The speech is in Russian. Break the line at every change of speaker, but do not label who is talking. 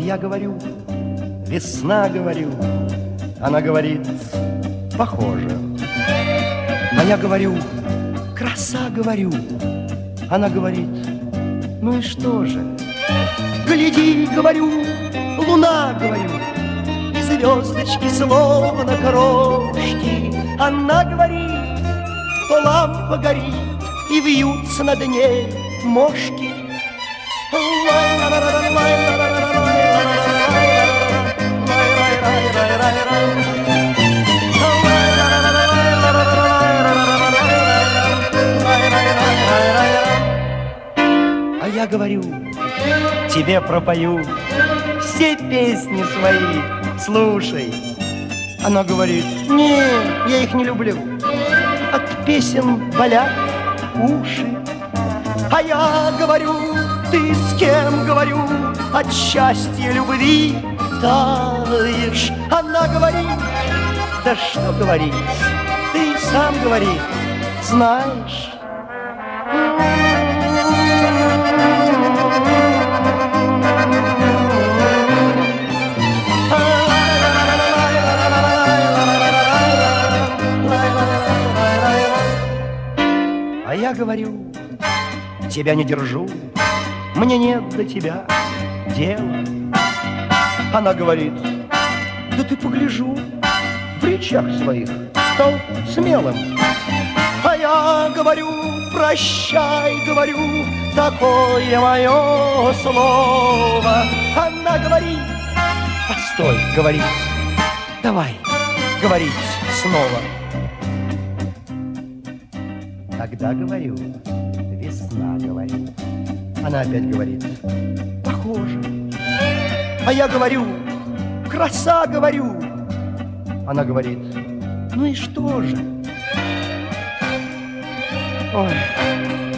я говорю, весна, говорю. Она говорит, похоже. А я говорю, краса, говорю. Она говорит, ну и что же? Гляди, говорю, луна, говорю, и звездочки словно крошки. Она говорит, то лампа горит, и вьются над ней мошки. А я говорю, тебе пропою все песни свои, слушай. Она говорит, нет, я их не люблю, от песен болят уши. А я говорю, ты с кем, говорю, от счастья, любви таешь. Она говорит, да что говорить, ты сам говори, знаешь. А я говорю, тебя не держу, мне нет до тебя дела. Она говорит, да ты погляжу, в речах своих стал смелым. А я говорю, прощай, говорю, такое мое слово. Она говорит, постой, говорит, давай говорить снова. Тогда говорю, весна, говорю. Она опять говорит, похоже. А я говорю, краса, говорю. Она говорит, ну и что же? Ой.